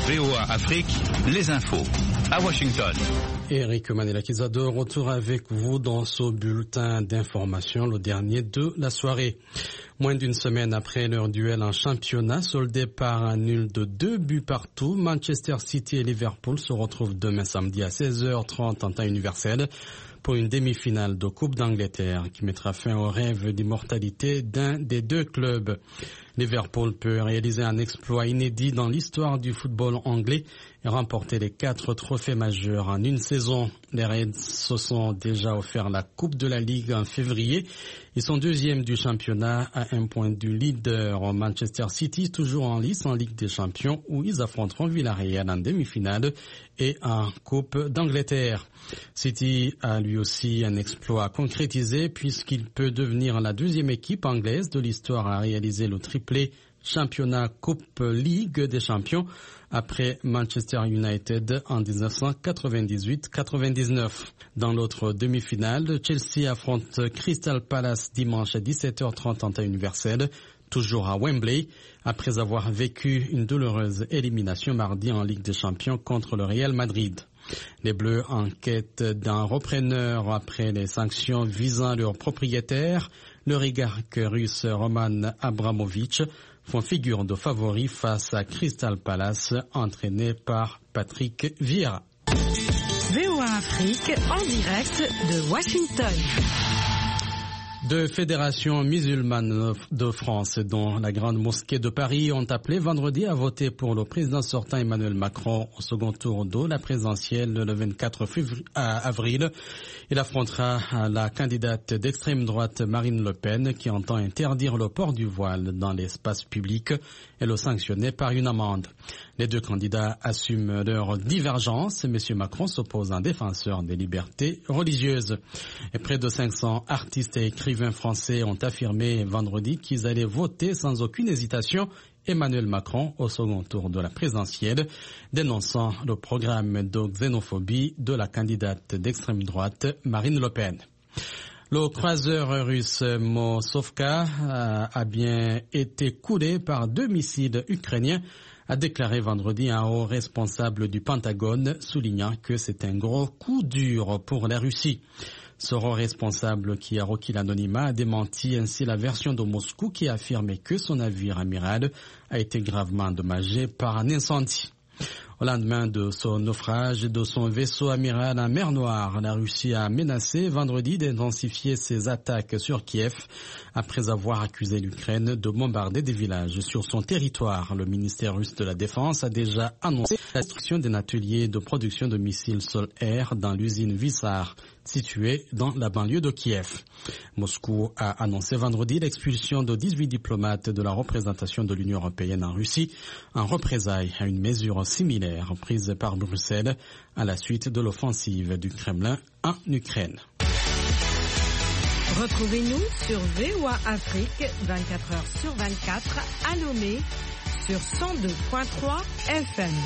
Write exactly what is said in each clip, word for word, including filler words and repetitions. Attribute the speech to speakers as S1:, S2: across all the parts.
S1: V O A Afrique, les infos. À Washington.
S2: Eric Manelakiza de retour avec vous dans ce bulletin d'information, le dernier de la soirée. Moins d'une semaine après leur duel en championnat, soldé par un nul de deux buts partout, Manchester City et Liverpool se retrouvent demain samedi à seize heures trente en temps universel pour une demi-finale de Coupe d'Angleterre qui mettra fin au rêve d'immortalité d'un des deux clubs. Liverpool peut réaliser un exploit inédit dans l'histoire du football anglais et remporter les quatre trophées majeurs en une saison. Les Reds se sont déjà offert la Coupe de la Ligue en février. Ils sont deuxièmes du championnat à un point du leader. Manchester City toujours en lice en Ligue des Champions où ils affronteront Villarreal en demi-finale et en Coupe d'Angleterre. City a lui aussi un exploit concrétisé puisqu'il peut devenir la deuxième équipe anglaise de l'histoire à réaliser le triplé championnat Coupe Ligue des Champions après Manchester United en dix-neuf cent quatre-vingt-dix-huit quatre-vingt-dix-neuf. Dans l'autre demi-finale, Chelsea affronte Crystal Palace dimanche à dix-sept heures trente en temps universel, toujours à Wembley, après avoir vécu une douloureuse élimination mardi en Ligue des Champions contre le Real Madrid. Les Bleus en quête d'un repreneur après les sanctions visant leurs propriétaires, le oligarque russe Roman Abramovich font figure de favoris face à Crystal Palace, entraîné par Patrick Vieira.
S3: V O A Afrique en direct de Washington.
S2: Deux fédérations musulmanes de France, dont la Grande Mosquée de Paris, ont appelé vendredi à voter pour le président sortant Emmanuel Macron au second tour de la présidentielle le vingt-quatre avril. Il affrontera la candidate d'extrême droite Marine Le Pen qui entend interdire le port du voile dans l'espace public et le sanctionner par une amende. Les deux candidats assument leur divergence. M. Macron s'oppose en défenseur des libertés religieuses. Et près de cinq cents artistes et écrivains français ont affirmé vendredi qu'ils allaient voter sans aucune hésitation Emmanuel Macron au second tour de la présidentielle, dénonçant le programme de xénophobie de la candidate d'extrême droite Marine Le Pen. Le croiseur russe Mossovka a bien été coulé par deux missiles ukrainiens, a déclaré vendredi un haut responsable du Pentagone, soulignant que c'est un gros coup dur pour la Russie. Ce haut responsable qui a requis l'anonymat a démenti ainsi la version de Moscou qui a affirmé que son navire amiral a été gravement endommagé par un incendie. Au lendemain de son naufrage de son vaisseau amiral en mer Noire, la Russie a menacé vendredi d'intensifier ses attaques sur Kiev après avoir accusé l'Ukraine de bombarder des villages sur son territoire. Le ministère russe de la Défense a déjà annoncé la destruction d'un atelier de production de missiles sol-air dans l'usine Vissar, située dans la banlieue de Kiev. Moscou a annoncé vendredi l'expulsion de dix-huit diplomates de la représentation de l'Union européenne en Russie en représailles à une mesure similaire prise par Bruxelles à la suite de l'offensive du Kremlin en Ukraine.
S3: Retrouvez-nous sur V O A Afrique vingt-quatre heures sur vingt-quatre à Lomé sur cent deux virgule trois F M.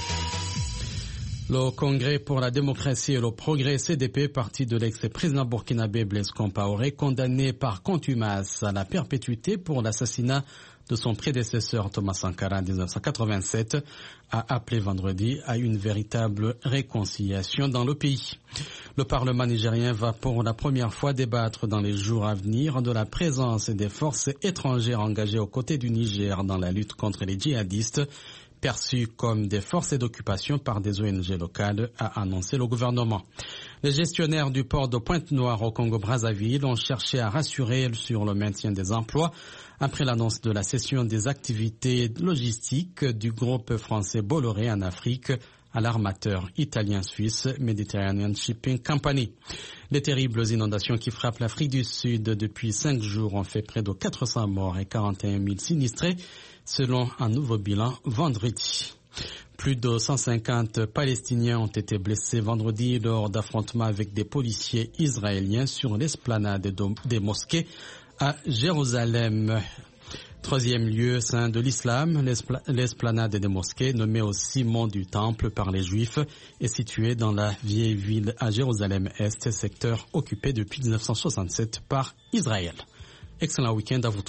S2: Le Congrès pour la démocratie et le progrès C D P, parti de l'ex-président burkinabé Blaise Compaoré, condamné par contumace à la perpétuité pour l'assassinat de son prédécesseur Thomas Sankara en dix-neuf cent quatre-vingt-sept, a appelé vendredi à une véritable réconciliation dans le pays. Le Parlement nigérien va pour la première fois débattre dans les jours à venir de la présence des forces étrangères engagées aux côtés du Niger dans la lutte contre les djihadistes, perçus comme des forces d'occupation par des O N G locales, a annoncé le gouvernement. Les gestionnaires du port de Pointe-Noire au Congo-Brazzaville ont cherché à rassurer sur le maintien des emplois après l'annonce de la cession des activités logistiques du groupe français Bolloré en Afrique à l'armateur italien-suisse Mediterranean Shipping Company. Les terribles inondations qui frappent l'Afrique du Sud depuis cinq jours ont fait près de quatre cents morts et quarante et un mille sinistrés, selon un nouveau bilan vendredi. Plus de cent cinquante Palestiniens ont été blessés vendredi lors d'affrontements avec des policiers israéliens sur l'esplanade des mosquées à Jérusalem. Troisième lieu saint de l'islam, l'esplanade des mosquées, nommée aussi Mont du Temple par les Juifs, est située dans la vieille ville à Jérusalem-Est, secteur occupé depuis mille neuf cent soixante-sept par Israël. Excellent week-end à vous tous.